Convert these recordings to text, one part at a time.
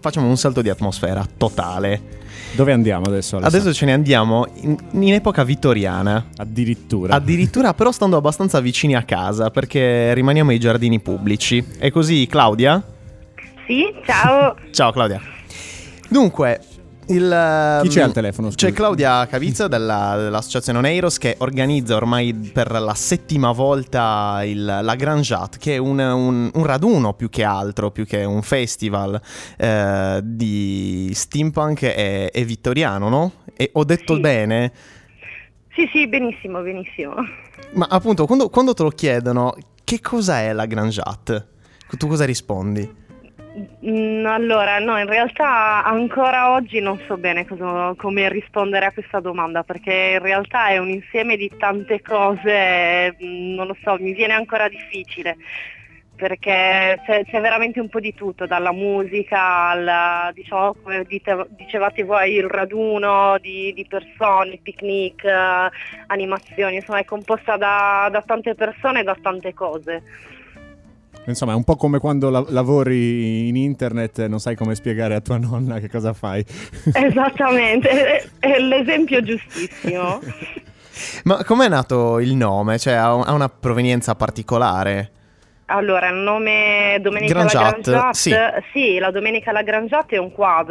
facciamo un salto di atmosfera totale. Dove andiamo adesso, Alessandro? Adesso ce ne andiamo in epoca vittoriana. Addirittura, però stando abbastanza vicini a casa, perché rimaniamo ai giardini pubblici. È così, Claudia? Sì, ciao. Ciao Claudia. Dunque, chi c'è al telefono? Scusi. C'è Claudia Cavizza dell'associazione Oneiros, che organizza ormai per la 7ª volta la Grand Jatte, che è un raduno più che altro, più che un festival di steampunk e vittoriano, no? E ho detto Sì. bene? Sì, benissimo. Ma appunto, quando te lo chiedono che cosa è la Grand Jatte, tu cosa rispondi? Allora, no, in realtà ancora oggi non so bene come rispondere a questa domanda, perché in realtà è un insieme di tante cose, non lo so, mi viene ancora difficile, perché c'è veramente un po' di tutto, dalla musica al, diciamo, come dicevate voi, il raduno di persone, picnic, animazioni, insomma è composta da tante persone e da tante cose. Insomma, è un po' come quando lavori in internet e non sai come spiegare a tua nonna che cosa fai. Esattamente, è l'esempio giustissimo. Ma com'è nato il nome? Cioè, ha una provenienza particolare? Allora, il nome Domenica Grand alla Grand Jatte, Jatte, sì, la Domenica alla Grand Jatte è un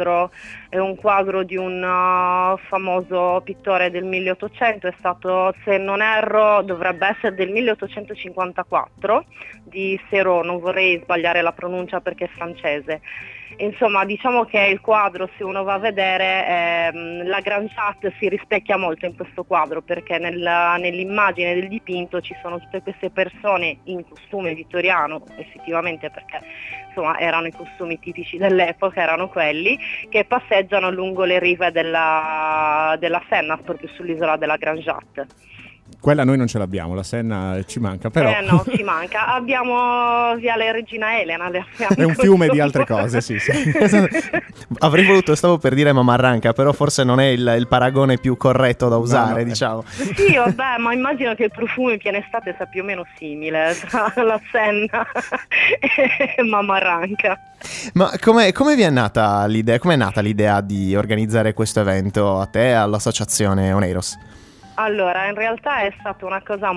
quadro di un famoso pittore del 1800, è stato, se non erro, dovrebbe essere del 1854, di Seurat, non vorrei sbagliare la pronuncia perché è francese. Insomma, diciamo che il quadro, se uno va a vedere, la Grand Jatte si rispecchia molto in questo quadro, perché nell'immagine del dipinto ci sono tutte queste persone in costume vittoriano, effettivamente, perché insomma erano i costumi tipici dell'epoca, erano quelli, che passeggiano lungo le rive della Senna, proprio sull'isola della Grand Jatte. Quella noi non ce l'abbiamo, la Senna ci manca, però. No, ci manca. Abbiamo Viale Regina Elena. È un fiume di altre cose, sì. Stavo per dire Mamarranca, però forse non è il paragone più corretto da usare, no. diciamo. Sì, vabbè, ma immagino che il profumo in piena estate sia più o meno simile tra la Senna e Mamarranca. Ma come vi è nata l'idea? Com'è nata l'idea di organizzare questo evento a te e all'associazione Oneiros? Allora, in realtà è stata una cosa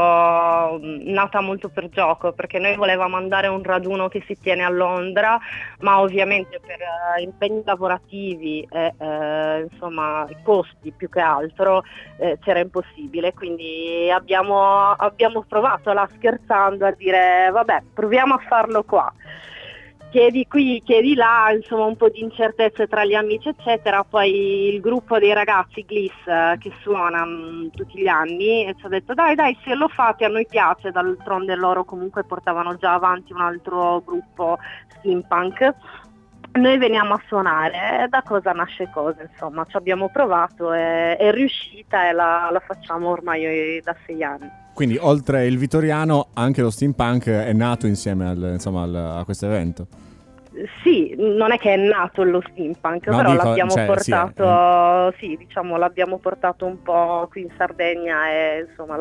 nata molto per gioco, perché noi volevamo andare a un raduno che si tiene a Londra, ma ovviamente per impegni lavorativi e insomma i costi più che altro c'era impossibile, quindi abbiamo provato là scherzando a dire vabbè, proviamo a farlo qua. Chiedi qui, chiedi là, insomma un po' di incertezze tra gli amici eccetera, poi il gruppo dei ragazzi Gliss che suona tutti gli anni ci ha detto dai se lo fate a noi piace, d'altronde loro comunque portavano già avanti un altro gruppo steampunk, noi veniamo a suonare, da cosa nasce cosa, insomma ci abbiamo provato, è riuscita e la facciamo ormai da 6 anni. Quindi oltre il vittoriano anche lo steampunk è nato insieme a questo evento. Sì, non è che è nato lo steampunk, no, però l'abbiamo portato, sì, diciamo l'abbiamo portato un po' qui in Sardegna e insomma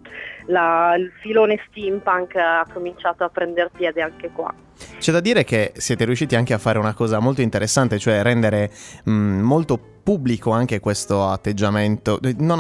il filone steampunk ha cominciato a prendere piede anche qua. C'è da dire che siete riusciti anche a fare una cosa molto interessante, cioè rendere molto pubblico anche questo atteggiamento,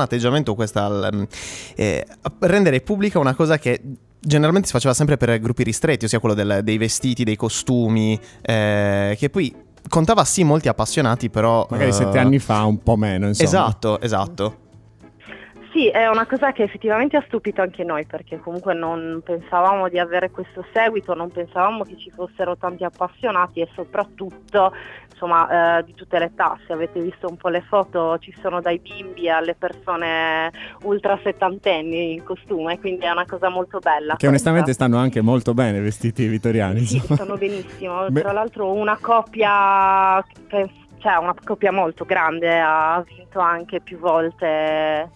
rendere pubblica una cosa che generalmente si faceva sempre per gruppi ristretti, ossia quello dei vestiti, dei costumi, che poi contava sì molti appassionati, però magari 7 anni fa un po' meno, insomma. Esatto. Sì, è una cosa che effettivamente ha stupito anche noi, perché comunque non pensavamo di avere questo seguito, non pensavamo che ci fossero tanti appassionati e soprattutto insomma di tutte le età. Se avete visto un po' le foto ci sono dai bimbi alle persone ultra settantenni in costume, quindi è una cosa molto bella. Che onestamente stanno anche molto bene vestiti vittoriani. Sì, stanno benissimo. Tra l'altro una coppia molto grande ha vinto anche più volte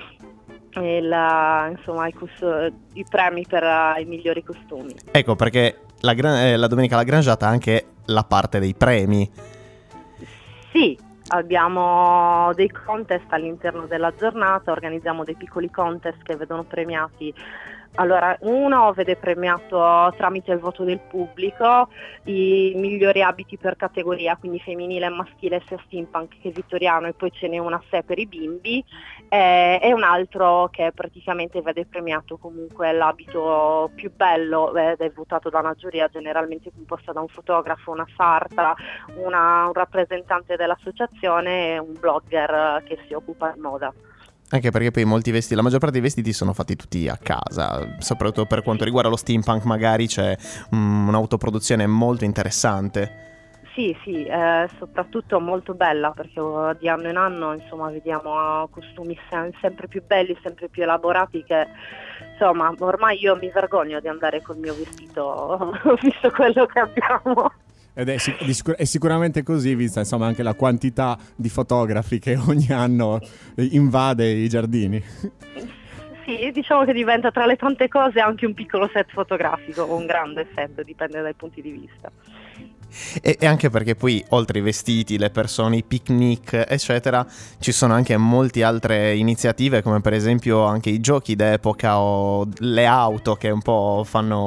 i premi per i migliori costumi. Ecco perché la Domenica alla Grand Jatte ha anche la parte dei premi. Sì, abbiamo dei contest all'interno della giornata, organizziamo dei piccoli contest che vedono premiati Allora, uno vede premiato tramite il voto del pubblico i migliori abiti per categoria, quindi femminile e maschile, sia steampunk che vittoriano, e poi ce n'è una a sé per i bimbi, e un altro che praticamente vede premiato comunque l'abito più bello, ed è votato da una giuria generalmente composta da un fotografo, una sarta, un rappresentante dell'associazione e un blogger che si occupa di moda. Anche perché poi la maggior parte dei vestiti sono fatti tutti a casa, soprattutto per quanto riguarda lo steampunk magari c'è un'autoproduzione molto interessante. Sì, soprattutto molto bella, perché di anno in anno insomma vediamo costumi sempre più belli, sempre più elaborati, che insomma ormai io mi vergogno di andare col mio vestito visto quello che abbiamo. Ed è sicuramente così, vista insomma anche la quantità di fotografi che ogni anno invade i giardini. Sì, diciamo che diventa tra le tante cose anche un piccolo set fotografico, o un grande set, dipende dai punti di vista. E anche perché poi oltre i vestiti, le persone, i picnic eccetera, ci sono anche molte altre iniziative, come per esempio anche i giochi d'epoca o le auto che un po'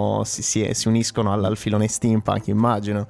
si uniscono al filone steampunk, immagino.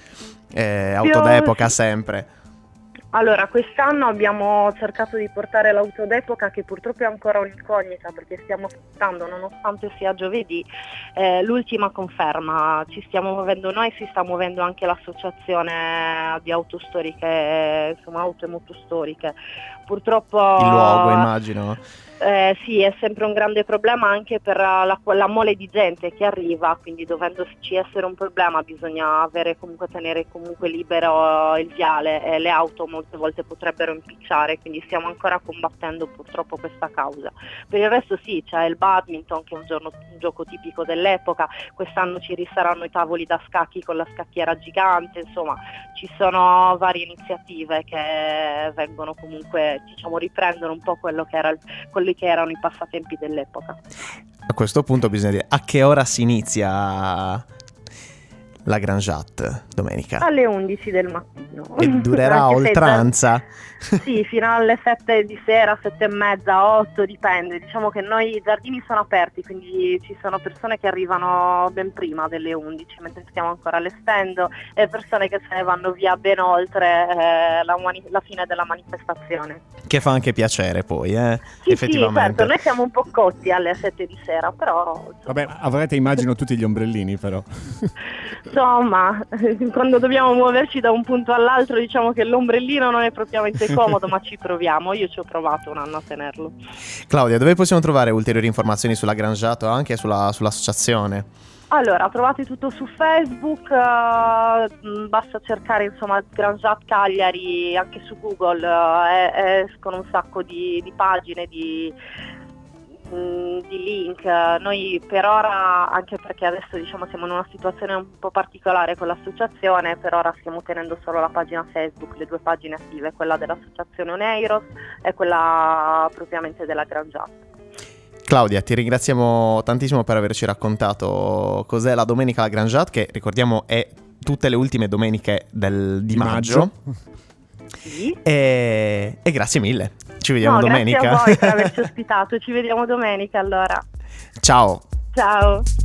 Auto d'epoca sempre. Allora, quest'anno abbiamo cercato di portare l'auto d'epoca, che purtroppo è ancora un'incognita perché stiamo aspettando, nonostante sia giovedì, l'ultima conferma. Ci stiamo muovendo noi, si sta muovendo anche l'associazione di auto storiche, insomma auto e moto storiche. Purtroppo il luogo, immagino. Sì, è sempre un grande problema anche per la mole di gente che arriva, quindi dovendoci essere un problema bisogna tenere comunque libero il viale, e le auto molte volte potrebbero impicciare, quindi stiamo ancora combattendo purtroppo questa causa. Per il resto sì, c'è il badminton, che è un gioco tipico dell'epoca, quest'anno ci risaranno i tavoli da scacchi con la scacchiera gigante, insomma ci sono varie iniziative che vengono comunque, diciamo, riprendono un po' quelli che erano i passatempi dell'epoca. A questo punto bisogna dire a che ora si inizia la Grand Jatte domenica? Alle 11 del mattino. E durerà a oltranza? Sì, fino alle 7 di sera, 7 e mezza, 8, dipende. Diciamo che i giardini sono aperti, quindi ci sono persone che arrivano ben prima delle 11, mentre stiamo ancora allestendo, e persone che se ne vanno via ben oltre la fine della manifestazione. Che fa anche piacere poi, Sì, effettivamente. Sì, certo, noi siamo un po' cotti alle 7 di sera, però... Vabbè, avrete immagino tutti gli ombrellini però. Insomma, quando dobbiamo muoverci da un punto all'altro, diciamo che l'ombrellino non è propriamente comodo, ma ci proviamo. Io ci ho provato un anno a tenerlo. Claudia, dove possiamo trovare ulteriori informazioni sulla Grand Jatte o anche sull'associazione? Allora, trovate tutto su Facebook, basta cercare insomma Grand Jatte Cagliari, anche su Google escono un sacco di pagine, di link. Noi per ora, anche perché adesso diciamo siamo in una situazione un po' particolare con l'associazione, per ora stiamo tenendo solo la pagina Facebook, le due pagine attive, quella dell'associazione Oneiros e quella propriamente della Grand Jatte. Claudia, ti ringraziamo tantissimo per averci raccontato cos'è la domenica alla Grand Jatte, che ricordiamo è tutte le ultime domeniche di maggio. Sì. E grazie mille. Ci vediamo domenica. Grazie a voi per averci ospitato. Ci vediamo domenica allora. Ciao. Ciao.